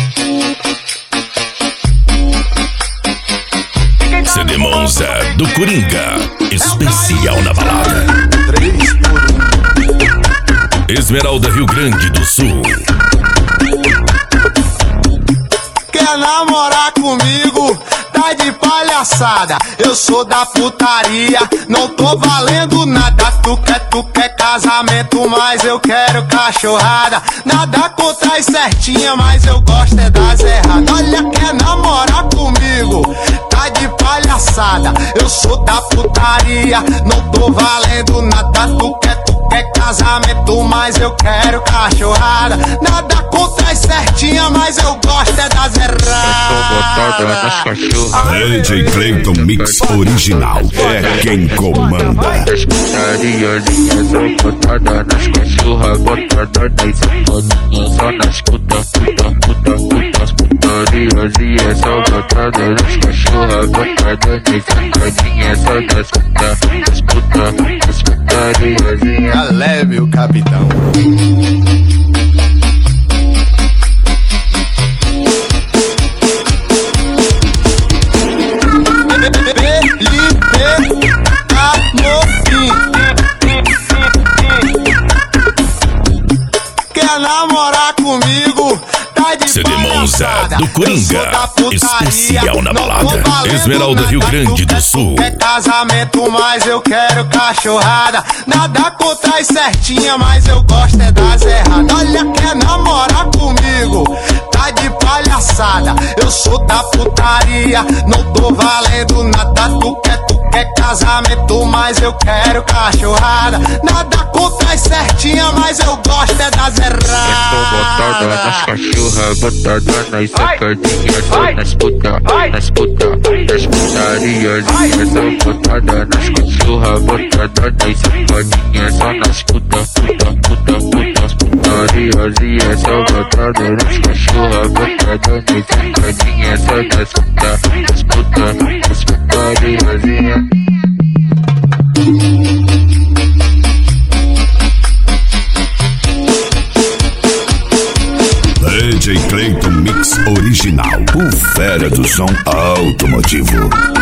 CD Monza do Coringa, especial na balada. 3 por 1. Esmeralda, Rio Grande do Sul. Quer namorar comigo? Tá de palhaçada. Eu sou da putaria, não tô valendo nada. Tu quer casamento, mas eu quero cachorrada. Nada contra as certinha, mas eu gosto é das erradas. Olha, quer namorar comigo? Tá de palhaçada. Eu sou da putaria, não tô valendo nada. Tu quer casamento, mas eu quero cachorrada. Nada contra as certinha, mas eu gosto é das erradas. DJ Clayton Mix Original é quem comanda. As putariazinhas são botadas nas cachorras, botadas nas safadinhas, só nas putas putariazinhas são botadas nas cachorras, botadas nas safadinhas, só nas putariazinhas. Tá leve o capitão. Quer namorar comigo? Tá de CD Monza do Coringa, especial na balada. Esmeralda, Rio Grande do Sul. Quer casamento, mas eu quero cachorrada. Nada contra as certinha, mas eu gosto é das erradas. Olha, quer namorar comigo? Tá de palhaçada. Eu sou da putaria, não tô valendo nada. Tu quer casamento, mas eu quero cachorrada. Nada contra as certinha, mas eu gosto é das erradas. Sou botada nas cachorras, botada nas sacadinhas, só nas putariazinhas são botadas nas cachorras, botada nas sacadinhas, só nas putariazinhas são botadas nas cachorras, botadas nas sacadinhas, só nas putariazinhas. DJ Clayton Mix Original, o fera do som automotivo.